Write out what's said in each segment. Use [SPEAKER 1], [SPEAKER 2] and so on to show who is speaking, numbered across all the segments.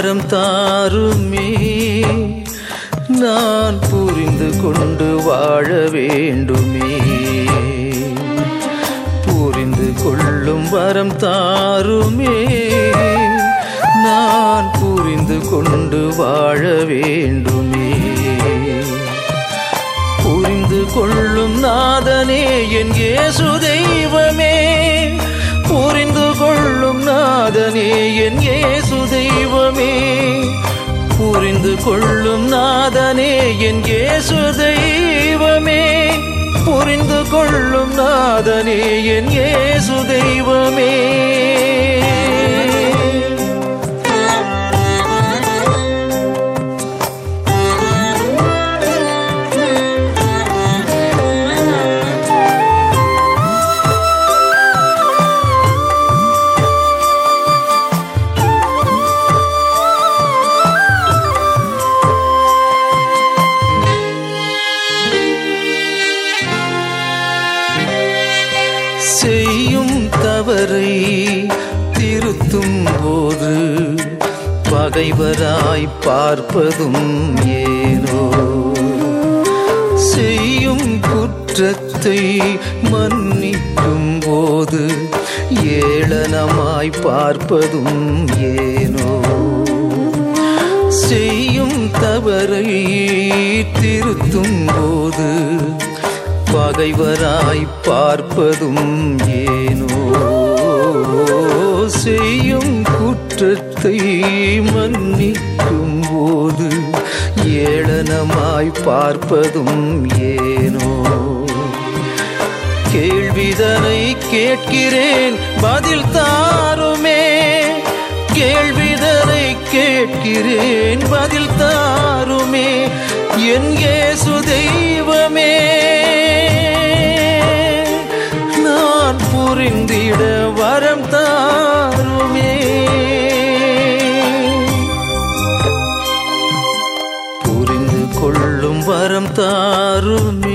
[SPEAKER 1] வரம் தாருமே, நான் புரிந்து கொண்டு வாழ வேண்டுமே. புரிந்து கொள்ளும் வரம் தாருமே, நான் புரிந்து கொண்டு வாழ வேண்டுமே. புரிந்து கொள்ளும் நாதனே என் இயேசு தெய்வமே, புரிந்து கொள்ளும் நாதனே என் இயேசு தெய்வமே. புரிந்து கொள்ளும் நாதனே என் இயேசு தெய்வமே, புரிந்து கொள்ளும் நாதனே என் இயேசு தெய்வமே. செய்யும் தவறை திருத்தும் போது பகைவராய் பார்ப்பதும் ஏனோ. செய்யும் குற்றத்தை மன்னிக்கும் போது ஏளனமாய் பார்ப்பதும் ஏனோ. செய்யும் தவறை திருத்தும் போது பகைவராய் பார்ப்பதும் ஏனோ. செய்யும் குற்றத்தை மன்னிக்கும் போது ஏளனமாய் பார்ப்பதும் ஏனோ. கேள்விதனை கேட்கிறேன் பதில் தாருமே, கேள்விதனை கேட்கிறேன் பதில் தாருமே. என் இயேசு தெய்வமே, நான் புரிந்திட வரம் தாருமே. புரிந்து கொள்ளும் வரம் தாருமே,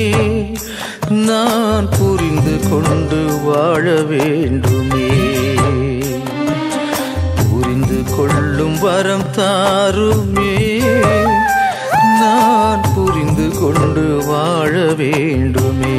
[SPEAKER 1] நான் புரிந்து கொண்டு வாழ வேண்டுமே. புரிந்து கொள்ளும் வரம் தாருமே, நான் புரிந்து கொண்டு வாழ வேண்டுமே.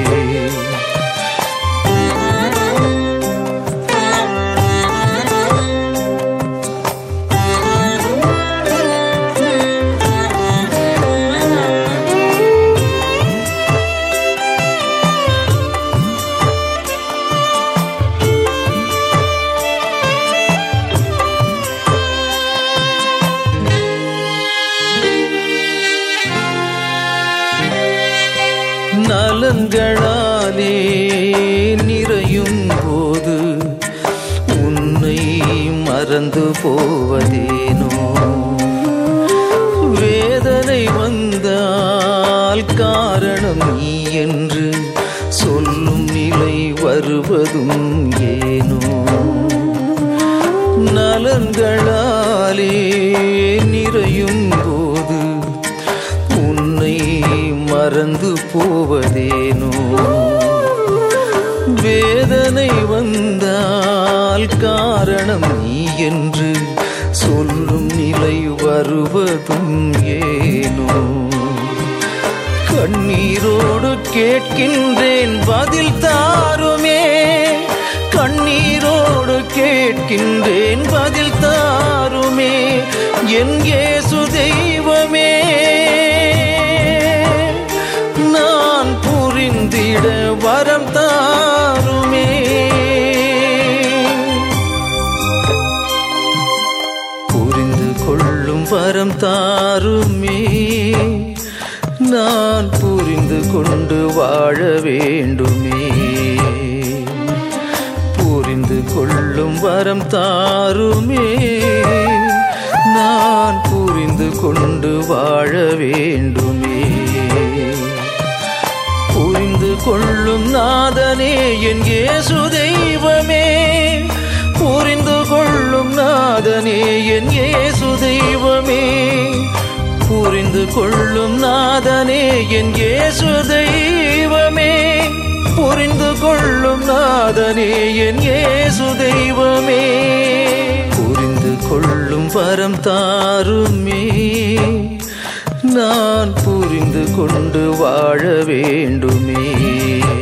[SPEAKER 1] நலன்களாலே நிறையும் போது உன்னை மறந்து போவதேனோ. வேதனை வந்தால் காரணம் நீ என்று சொல்லும் நிலை வருவதும் ஏனோ. நலன்களாலே நிறையும் போது உன்னை மறந்து போவதேனோ. வேதனை வந்தால் காரணம் நீ என்று சொல்லும் நிலை வருவதும் ஏனோ. கண்ணீரோடு கேட்கின்றேன் பதில் தாருமே, கண்ணீரோடு கேட்கின்றேன் பதில் தாருமே. என் இயேசு தெய்வமே, நான் புரிந்திட வரம் தாருமே. புரிந்து கொள்ளும் வரம் தாருமே, நான் புரிந்து கொண்டு வாழ வேண்டுமே. புரிந்து கொள்ளும் வரம் தாருமே, நான் புரிந்து கொண்டு வாழ வேண்டுமே. புரிந்து கொள்ளும் நாதனே என் இயேசு தெய்வமே, புரிந்து கொள்ளும் நாதனே என் இயேசு தெய்வமே. புரிந்து கொள்ளும் நாதனே என் இயேசு தெய்வமே, புரிந்து கொள்ளும் நாதனே என் இயேசு தெய்வமே. புரிந்து கொள்ளும் வரம் தாருமே. நான் புரிந்து கொண்டு வாழ வேண்டுமே.